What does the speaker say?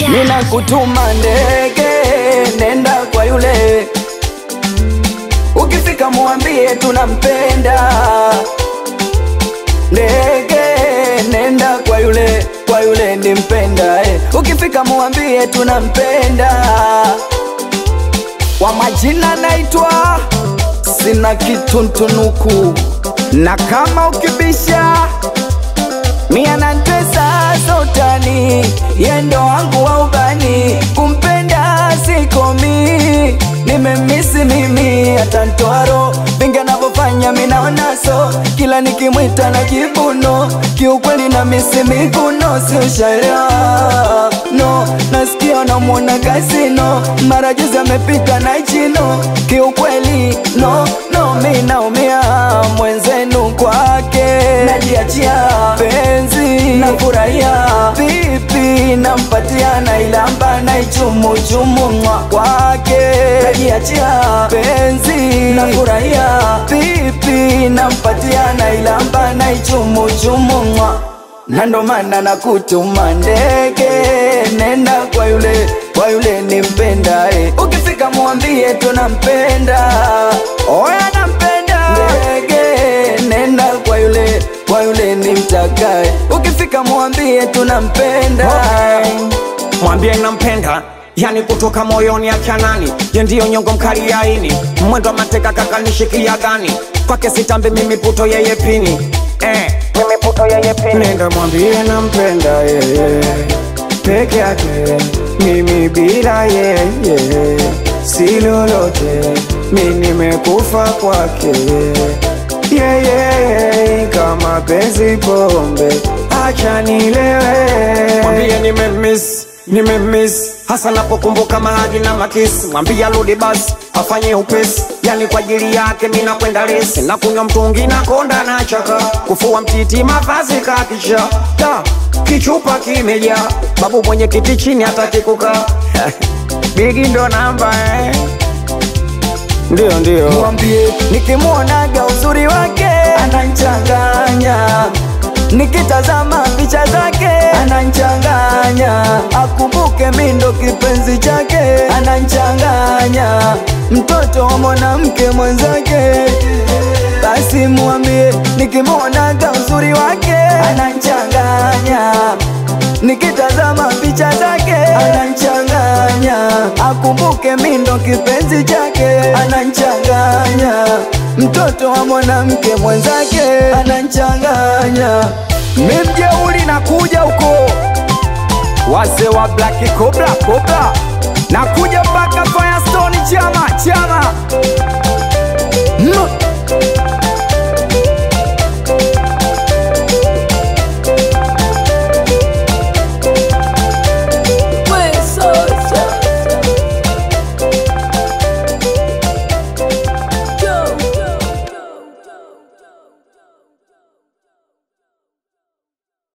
Nina kutuma ndege, nenda kwa yule. Ukifika muambie tunampenda. Ndege, nenda kwa yule nimpenda. Ukifika muambie tunampenda. Kwa majina naitwa Sina Kituntunuku, na kama ukibisha mia na ntesa sotani, yendo wangu wa ubani, kumpenda sikomi, nimemisi mimi hata ntoaro, vinga navofanya minaonaso, kila nikimwita na jibuno, kiukweli na misi miguno, si ushaelewa, no, nasikia na muona kasino, marajuzi amepika na ichino, kiukweli, no, minaumia mwenzenu kwake, najiachia penzi, nafurahia vipi, nampatia na ilamba na ichumu mwa kwake, najiachia penzi, nafurahia vipi, nampatia na ilamba na ichumu mwa. Na ndo maana nakutuma ndege, nenda kwa yule nimpenda. Ukifika muambie tunampenda. Oya nampenda. Ndege, nenda kwa yule nimtakae. Ukifika muambie tunampenda. Mwambie nampenda, yani kutoka moyoni ya chanani, ye ndiyo nyongo mkali ya ini, mwendo mateka kaka nishikia gani, kwake sitambe mimi puto yeye pini, mimi puto yeye pini. Nenda mwambie nampenda yeye peke yake, mimi bila yeye si lolote, mimi nimekufa kwake yeye, kama penzi pombe acha nilewe. Mwambie nimemiss hasa napokumbuka mahadi na makisi, mwambie arudi basi afanye upesi, yani kwa ajili yake mimi nakwenda resi, na kunywa mtungi na konda na chaka, kufua mtiti mavazi kakisha kichupa kimejaa, babu mwenye kiti chini hataki kukaa Bigi ndo namba Ndio mwambie nikimuonaga uzuri wake ananchanganya, nikitazama picha zake ananchanganya, akumbuke mindo kipenzi chake ananchanganya, mtoto wa mwanamke mwenzake. Basi mwambie nikimuonaga uzuri wake ananchanganya, nikitazama picha zake ananchanganya, akumbuke mindo kipenzi chake ananchanganya, mtoto wa mwanamke mwenzake ananchanganya. Mimjeuli na kuja huko, wase wa Black Cobra na kuja mpaka Firestone chama